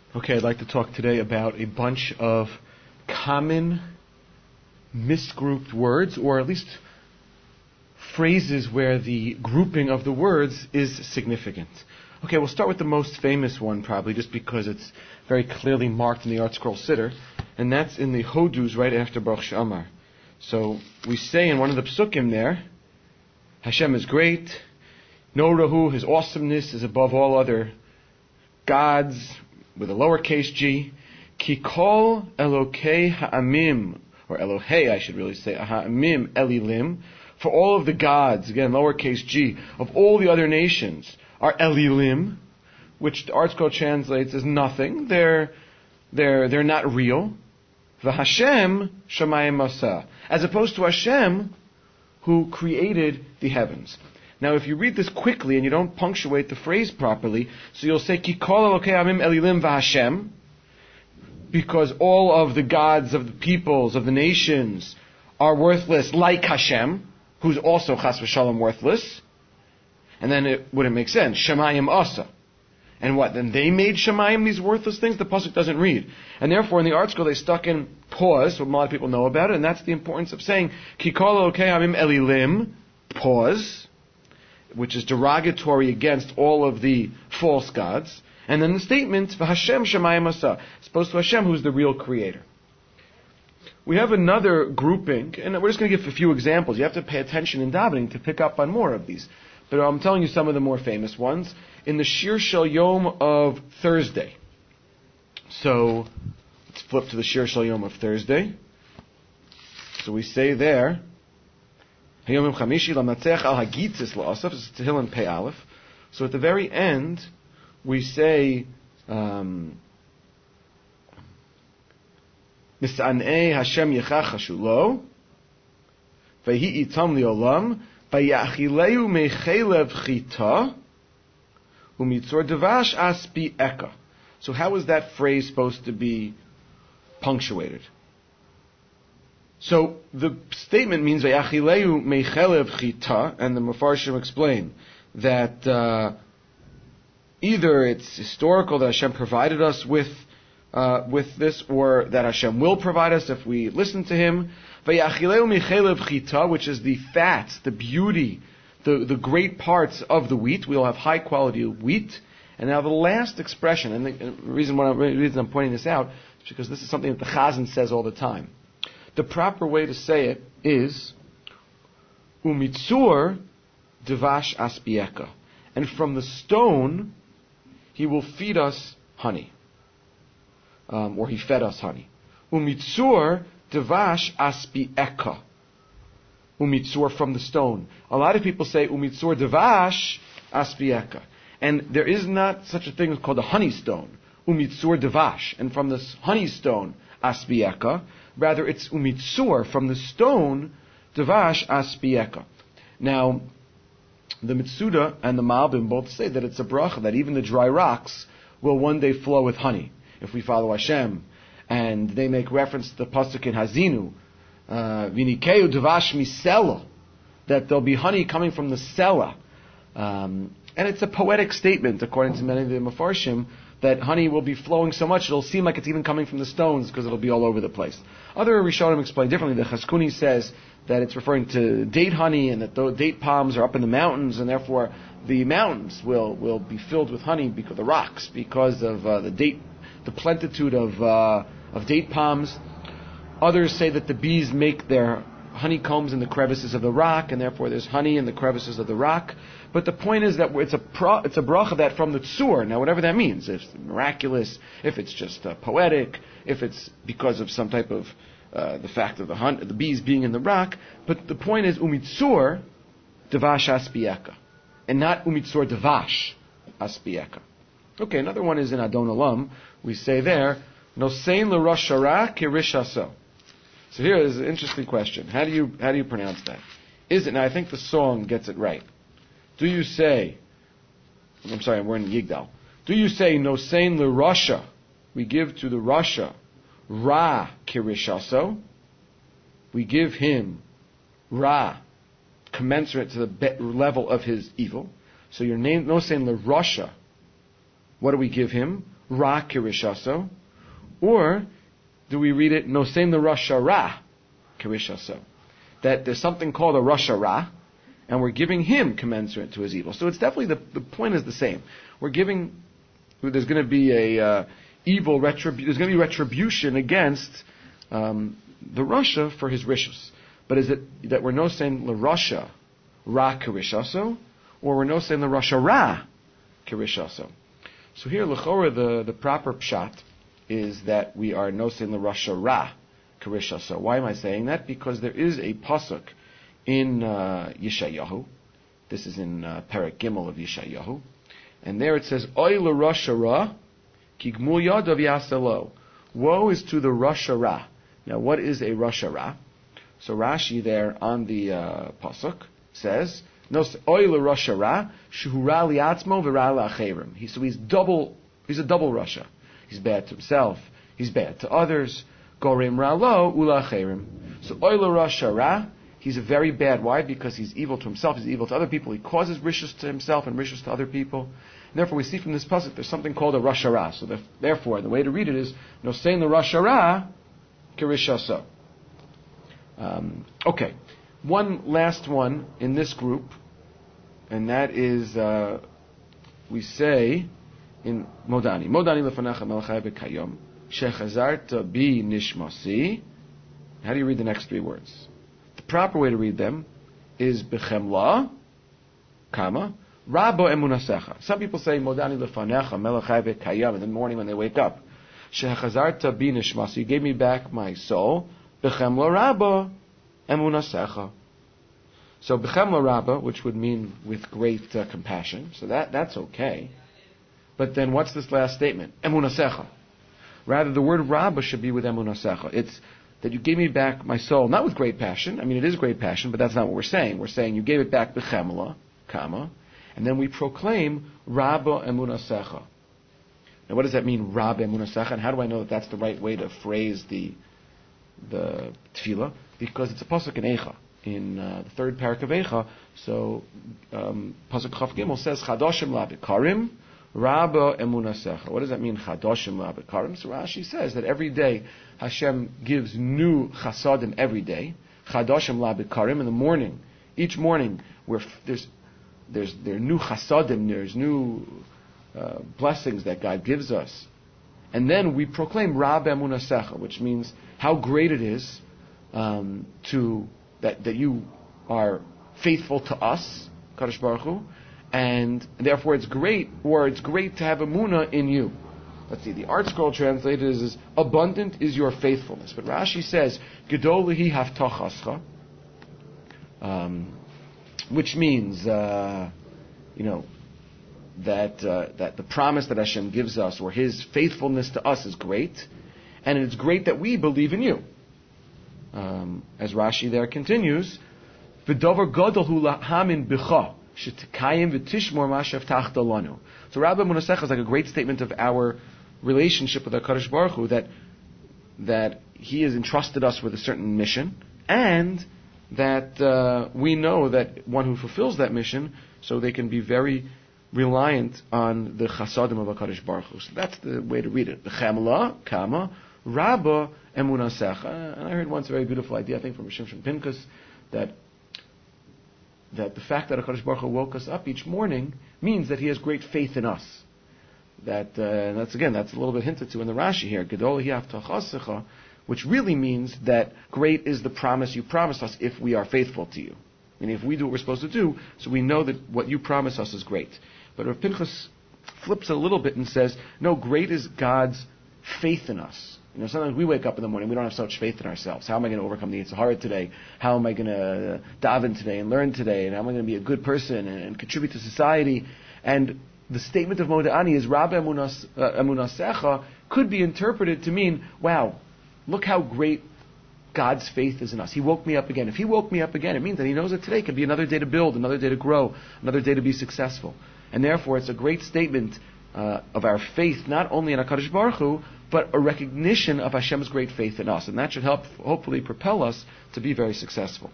Okay, I'd like to talk today about a bunch of common misgrouped words, or at least phrases where the grouping of the words is significant. Okay, we'll start with the most famous one probably, just because it's very clearly marked in the Art Scroll Siddur, and that's in the Hodus right after Baruch She'amar. So we say in one of the psukim there, Hashem is great, No Rahu, His awesomeness is above all other gods, with a lowercase g, Ki kol Elokei ha'amim, or Elohei I should really say, ha'amim elilim, for all of the gods, again lowercase g, of all the other nations are elilim, which the Art Scroll translates as nothing. They're not real. V'Hashem shamayim masa, as opposed to Hashem, who created the heavens. Now, if you read this quickly and you don't punctuate the phrase properly, so you'll say, Ki kol Elokei ha'amim elilim v'Hashem, because all of the gods of the peoples, of the nations, are worthless like Hashem, who's also chas v'shalom worthless. And then it wouldn't make sense. Shemayim asa. And what? Then they made Shemayim, these worthless things? The pasuk doesn't read. And therefore in the Art Scroll they stuck in pause, what a lot of people know about it, and that's the importance of saying, Ki kol Elokei ha'amim elilim, pause, which is derogatory against all of the false gods. And then the statement, V'Hashem Shemayim asa, supposed to Hashem, who's the real creator. We have another grouping, and we're just going to give a few examples. You have to pay attention in davening to pick up on more of these. But I'm telling you some of the more famous ones. In the Shir Shel Yom of Thursday. So, let's flip to the Shir Shel Yom of Thursday. So we say there, Hayom Chamishi Lamnatzeach Al Hagitzis La'asaf, this is Tehillim Pei Aleph. So at the very end, we say, Mis'anei Hashem Yechach Hashulo, V'hi Itam Li'olam, V'yachileu Mechelev Chita, Umitzor Devash Aspi Eka. So how is that phrase supposed to be punctuated? So the statement means V'yachileu Mechelev Chita, and the Mefarshim explain that either it's historical that Hashem provided us with this, or that Hashem will provide us if we listen to Him. V'yachileu Mechelev Chita, which is the fats, the beauty, the great parts of the wheat. We'll have high quality wheat. And now the last expression, and the reason I'm pointing this out is because this is something that the Chazan says all the time. The proper way to say it is Umitzur Devash Aspieka, and from the stone He will feed us honey, or He fed us honey. Umitzur Devash Aspieka. Umitzur, from the stone. A lot of people say Umitzur Devash Aspieka. And there is not such a thing called a honey stone. Umitzur Devash. And from this honey stone, Aspieka. Rather, it's Umitzur, from the stone, Devash Aspieka. Now, the Mitsuda and the Malbim both say that it's a bracha, that even the dry rocks will one day flow with honey, if we follow Hashem. And they make reference to the pasuk in Hazinu, Vinikeu Devash Misela, that there'll be honey coming from the Sela. And it's a poetic statement, according to many of the Mefarshim, that honey will be flowing so much it'll seem like it's even coming from the stones because it'll be all over the place. Other Rishonim explain differently. The Chazkuni says that it's referring to date honey, and that the date palms are up in the mountains, and therefore the mountains will be filled with honey, because the rocks, because of the plenitude of date palms. Others say that the bees make their honeycombs in the crevices of the rock, and therefore there's honey in the crevices of the rock. But the point is that it's a bracha that from the tzur. Now, whatever that means, if it's miraculous, if it's just poetic, if it's because of some type of the fact of the bees being in the rock. But the point is umitzur devash aspieka, and not umitzur devash aspieka. Okay, another one is in Adon Olam. We say there, nosein l'rosh hara kirish haso. So here is an interesting question. How do you pronounce that? Is it, now I think the song gets it right. Do you say, I'm sorry, we're in Yigdal. Do you say, Nosein l'Rasha, we give to the Rasha, Ra kirishaso, we give him Ra, commensurate to the level of his evil. So your name, Nosein l'Rasha, what do we give him? Ra Kirishaso, or do we read it Nosein the Rasha Ra Kirishaso? That there's something called a Rasha Ra, and we're giving him commensurate to his evil. So it's definitely the point is the same. We're giving. There's going to be a there's going to be retribution against the Rasha for his rishus. But is it that we're no saying the Rasha Ra Kirishaso, or we're no saying the Rasha Ra Kirishaso? So here, l'chora, the proper pshat is that we are no saying the Rasha Ra Kirishaso. Why am I saying that? Because there is a pasuk in Yeshayahu. This is in Perek Gimel of Yeshayahu, and there it says, "Oy l'Rasha Ra ki gmul yadav yaselo." Woe is to the Rasha Ra. Now, what is a Rasha Ra? So Rashi there on the pasuk says, "No, oy l'Rasha Ra shehu ra liatzmo v'ra la'acherim." So he's a double Rasha. He's bad to himself. He's bad to others. Gorim ra lo ula'acherim. So oy l'Rasha Ra. He's a very bad. Why? Because he's evil to himself, he's evil to other people. He causes rishus to himself and rishus to other people. And therefore, we see from this pasuk there's something called a Rasha Ra. So therefore, the way to read it is, no, saying the Rasha Ra, kirishaso. Okay. One last one in this group, and that is, we say in Modani lefanecha melachai b'kayom, shechazarta bi nishmasi. How do you read the next three words? The proper way to read them is b'chemla, kama, rabo emunasecha. Some people say modani lefanecha melachai v'kayam in the morning when they wake up. Shechazarta bi nishmasi, you gave me back my soul. B'chemla rabo emunasecha. So b'chemla rabo, which would mean with great compassion. So that's okay. But then what's this last statement? Emunasecha. Rather, the word rabo should be with emunasecha. It's that you gave me back my soul, not with great passion. I mean, it is great passion, but that's not what we're saying. We're saying you gave it back b'chemla, comma, and then we proclaim Rabba emunasecha. Now, what does that mean, Rabba emunasecha? And how do I know that that's the right way to phrase the tefillah? Because it's a pasuk in Eicha, in the third parak of Eicha. So pasuk Chaf Gimel says Chadoshim la'bikarim Rabba emunasecha. What does that mean, Chadoshim la'bikarim? So Rashi says that every day Hashem gives new chasadim every day. Chadoshim la'bikarim in the morning. Each morning, where there are new chasadim, there's new blessings that God gives us, and then we proclaim Rabba emunasecha, which means how great it is that you are faithful to us, Kadosh Baruch Hu, and therefore it's great to have emunah in you. Let's see, the Art Scroll translated is abundant is your faithfulness. But Rashi says, Gedol lihi haftachascha, which means, that the promise that Hashem gives us, or His faithfulness to us, is great, and it's great that we believe in you. As Rashi there continues, V'dover gadol hu lahamin b'cha, shetekayim v'tishmor ma sheftachta lanu. So Rabbi Emunasecha is like a great statement of our relationship with HaKadosh Baruch Hu, that He has entrusted us with a certain mission, and that we know that one who fulfills that mission, so they can be very reliant on the chasadim of HaKadosh Baruch Hu. So that's the way to read it. B'chemla, kama, Rabba emunasecha. And I heard once a very beautiful idea, I think from Shimshon Pinkus, that the fact that HaKadosh Baruch Hu woke us up each morning means that He has great faith in us. That's a little bit hinted to in the Rashi here, Gedol hi avtachasecha, which really means that great is the promise you promised us if we are faithful to you. Meaning if we do what we're supposed to do, so we know that what you promise us is great. But Rav Pinchas flips it a little bit and says, no, great is God's faith in us. Sometimes we wake up in the morning, we don't have such faith in ourselves. How am I going to overcome the Yetzer Hara today? How am I going to daven today and learn today? And how am I going to be a good person and contribute to society? And the statement of Modani is, Rabba emunasecha, could be interpreted to mean, wow, look how great God's faith is in us. He woke me up again. If He woke me up again, it means that He knows that today could be another day to build, another day to grow, another day to be successful. And therefore, it's a great statement of our faith, not only in HaKadosh Baruch Hu, but a recognition of Hashem's great faith in us. And that should help, hopefully, propel us to be very successful.